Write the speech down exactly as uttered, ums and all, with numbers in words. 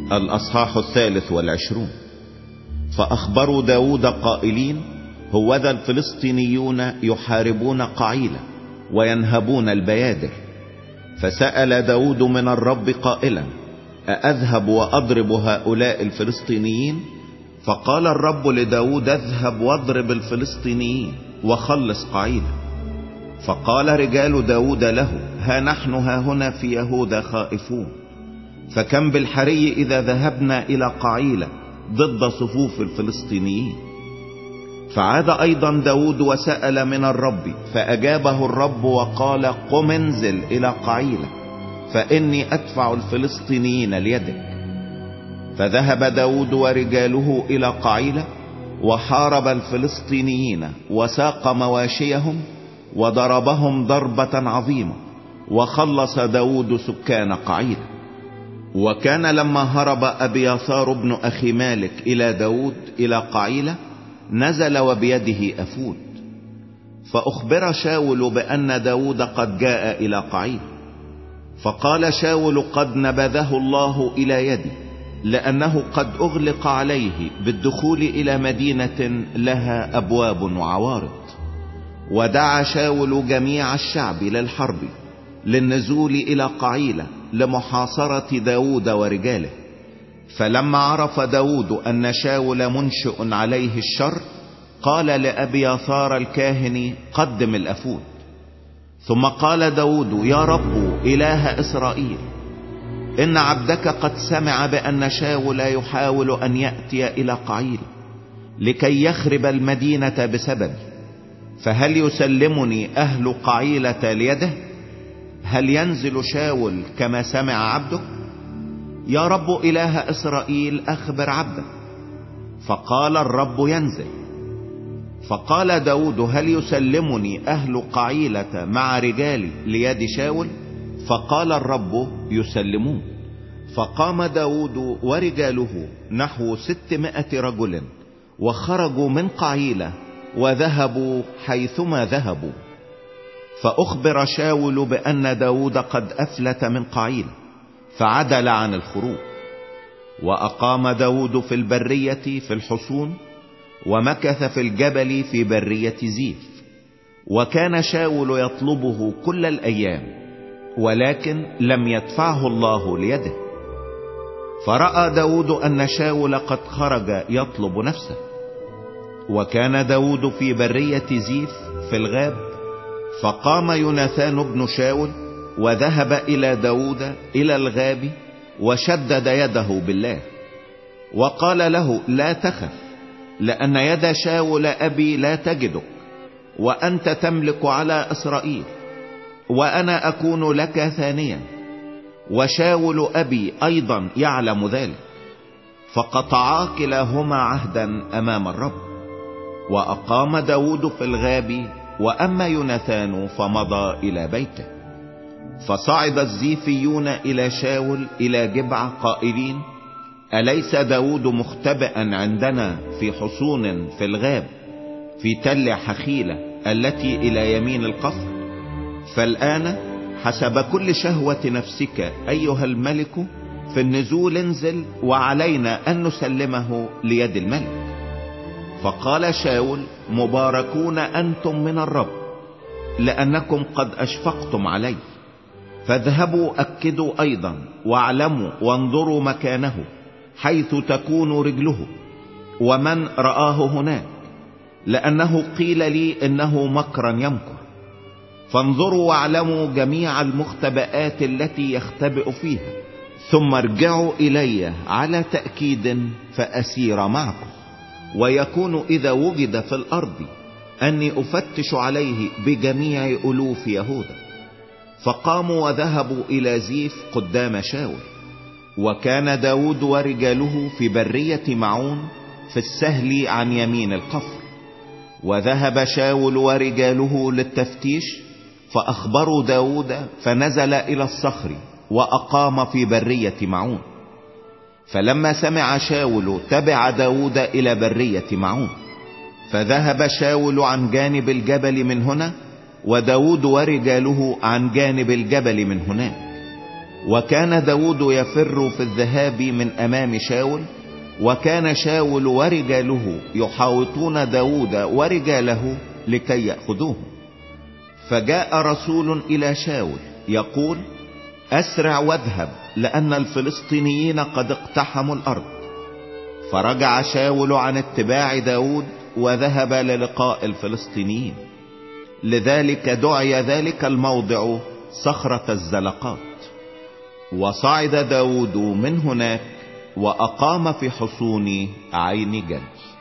الأصحاح الثالث والعشرون. فأخبروا داود قائلين: هوذا الفلسطينيون يحاربون قعيلة وينهبون البيادر. فسأل داود من الرب قائلا: أأذهب وأضرب هؤلاء الفلسطينيين؟ فقال الرب لداود: اذهب واضرب الفلسطينيين وخلص قعيلة. فقال رجال داود له: ها نحن ها هنا في يهوذا خائفون، فكم بالحري إذا ذهبنا إلى قعيلة ضد صفوف الفلسطينيين. فعاد أيضا داود وسأل من الرب، فأجابه الرب وقال: قم انزل إلى قعيلة، فإني أدفع الفلسطينيين ليدك. فذهب داود ورجاله إلى قعيلة وحارب الفلسطينيين وساق مواشيهم وضربهم ضربة عظيمة، وخلص داود سكان قعيلة. وكان لما هرب أبياثار بن أخي مالك إلى داود إلى قعيلة نزل وبيده أفود. فأخبر شاول بأن داود قد جاء إلى قعيلة. فقال شاول: قد نبذه الله إلى يدي، لأنه قد أغلق عليه بالدخول إلى مدينة لها أبواب وعوارض. ودعا شاول جميع الشعب للحرب للنزول إلى قعيلة لمحاصرة داود ورجاله. فلما عرف داود أن شاول منشئ عليه الشر قال لأبياثار الكاهن: قدم الأفود. ثم قال داود: يا رب إله إسرائيل، إن عبدك قد سمع بأن شاول يحاول أن يأتي إلى قعيلة لكي يخرب المدينة بسببي، فهل يسلمني أهل قعيلة ليده؟ هل ينزل شاول كما سمع عبدك؟ يا رب إله إسرائيل، أخبر عبدك. فقال الرب: ينزل. فقال داود: هل يسلمني أهل قعيلة مع رجالي ليد شاول؟ فقال الرب: يسلمون. فقام داود ورجاله نحو ستمائة رجل وخرجوا من قعيلة وذهبوا حيثما ذهبوا. فأخبر شاول بأن داود قد أفلت من قعيلة، فعدل عن الخروج. وأقام داود في البرية في الحصون، ومكث في الجبل في برية زيف. وكان شاول يطلبه كل الأيام، ولكن لم يدفعه الله ليده. فرأى داود أن شاول قد خرج يطلب نفسه. وكان داود في برية زيف في الغاب. فقام يوناثان بن شاول وذهب إلى داود إلى الغاب، وشدد يده بالله وقال له: لا تخف، لأن يد شاول أبي لا تجدك، وأنت تملك على إسرائيل، وأنا أكون لك ثانيا، وشاول أبي أيضا يعلم ذلك. فقطعا كلاهما عهدا أمام الرب. وأقام داود في الغاب، وأما يوناثان فمضى إلى بيته. فصعد الزيفيون إلى شاول إلى جبع قائلين: أليس داود مختبئا عندنا في حصون في الغاب في تل حخيلة التي إلى يمين القصر؟ فالآن حسب كل شهوة نفسك أيها الملك في النزول انزل، وعلينا أن نسلمه ليد الملك. فقال شاول: مباركون أنتم من الرب، لأنكم قد أشفقتم علي. فاذهبوا أكدوا أيضا، واعلموا وانظروا مكانه حيث تكون رجله، ومن رآه هناك، لأنه قيل لي إنه مكرا يمكر. فانظروا واعلموا جميع المختبئات التي يختبئ فيها، ثم ارجعوا إلي على تأكيد فأسير معكم. ويكون إذا وجد في الأرض أني أفتش عليه بجميع ألوف يهوذا. فقاموا وذهبوا إلى زيف قدام شاول. وكان داود ورجاله في برية معون في السهل عن يمين القفر. وذهب شاول ورجاله للتفتيش، فأخبروا داود، فنزل إلى الصخر وأقام في برية معون. فلما سمع شاول تبع داود إلى برية معون. فذهب شاول عن جانب الجبل من هنا، وداود ورجاله عن جانب الجبل من هناك. وكان داود يفر في الذهاب من امام شاول، وكان شاول ورجاله يحاوطون داود ورجاله لكي يأخذوه. فجاء رسول الى شاول يقول: اسرع واذهب، لان الفلسطينيين قد اقتحموا الارض. فرجع شاول عن اتباع داود وذهب للقاء الفلسطينيين. لذلك دعي ذلك الموضع صخرة الزلقات. وصعد داود من هناك وأقام في حصون عين جدي.